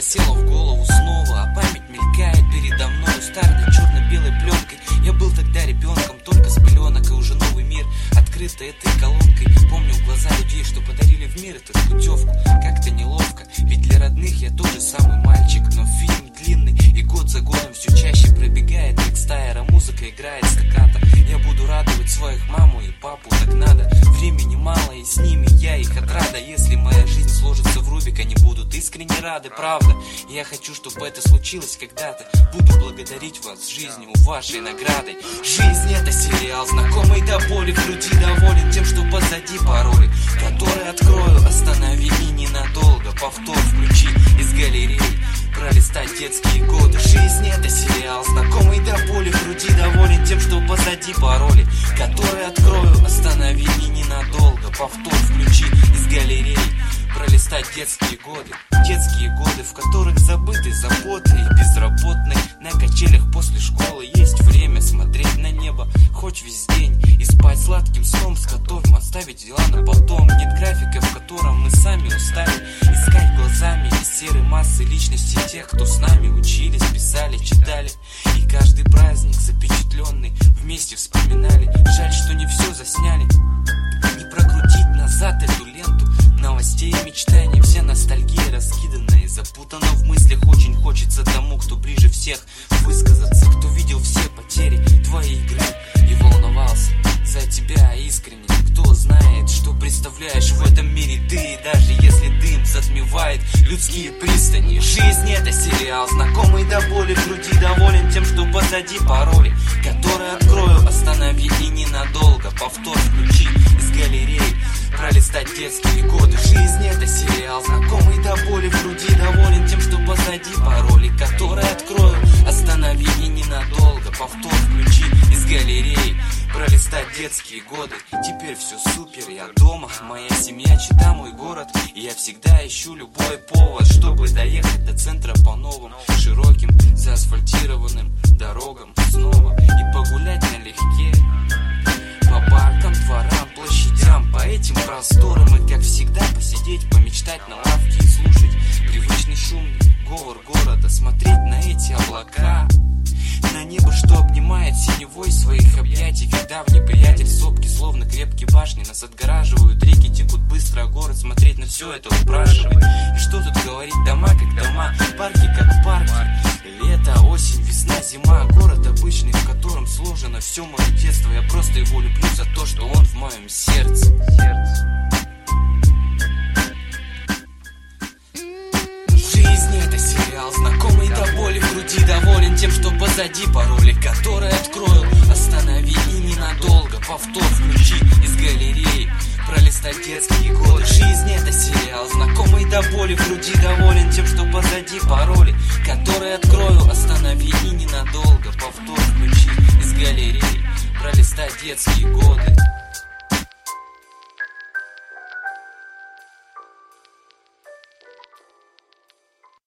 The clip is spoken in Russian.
засела в голову снова, а память мелькает передо мной старой черно-белой пленкой. Я был тогда ребенком, только с пеленок, и уже новый мир открытый этой колонкой. Помню глаза людей, что подарили в мир эту путевку. Как-то неловко, ведь для родных я тот же самый мальчик. Но фильм длинный, и год за годом все чаще пробегает текст а музыка играет стаккато. Я буду радовать своих маму и папу, так надо. Времени мало, и с ними я их отрада. Если моя жизнь сложится в Рубик, они будут искренне рады, правда. Я хочу, чтобы это случилось когда-то. Буду благодарить вас жизнью, вашей наградой. Жизнь — это сериал, знакомый до боли в груди. Доволен тем, что позади пароли, которые открою, останови и ненадолго. Повтор включи из галереи, пролистать детские годы. Жизнь — это сериал, знакомый до боли в груди. Доволен тем, что позади пароли, которые открою, останови и ненадолго. Повтор включи из галереи, пролистать детские годы. Детские годы, в которых забыты заботы и безработный. На качелях после школы есть время смотреть на небо хоть весь день и спать сладким сном, с которым оставить дела на потом. Нет графика, в котором мы сами устали искать глазами из серой массы личностей тех, кто с нами учились, писали, читали. И каждый праздник запечатленный вместе вспоминали. Жаль, что не все засняли. Не прокрутить назад эту ленту новостей и мечтаний. Вся ностальгия раскидана и запутана в мыслях. Очень хочется тому, кто ближе всех, высказаться, кто видел все потери твоей игры и волновался за тебя искренне. Кто знает, что представляешь в этом мире ты, даже если дым затмевает людские пристани. Жизнь — это сериал, знакомый до боли в груди. Доволен тем, что позади пароли, которые открою, останови и ненадолго. Повтор включи из галереи, пролистать детские годы. Жизнь — это сериал, знакомый до боли в груди. Доволен тем, что позади пароли, которые открою, останови и ненадолго. Повтор включи из галереи, пролистать детские годы. Теперь все супер, я дома, моя семья, чита, мой город. И я всегда ищу любой повод, чтобы доехать до центра по новым широким заасфальтированным дорогам снова. И погулять налегке по паркам, дворам, площадям, по этим просторам. И как всегда посидеть, помечтать на лавке и слушать привычный шумный говор города. Смотреть на эти облака, на небо, что обнимает синевой своих объятий. Ведь давний приятель, сопки словно крепкие башни нас отгораживают. Реки текут быстро, а город смотреть на все это упрашивает. И что тут говорить, дома как дома, парки как парки. Лето, осень, весна, зима. Город обычный, в котором сложено все мое детство. Я просто его люблю за то, что он в моем сердце. Жизнь — это сериал, знакомый до боли в груди. Доволен тем, что позади пароли, которые открою, останови и ненадолго. Повтор включи из галереи, пролистать детские годы. Жизнь — это сериал, знакомый до боли в груди. Доволен тем, что позади пароли, которые открою, останови и ненадолго. Повтор включи из галереи, пролистать детские годы.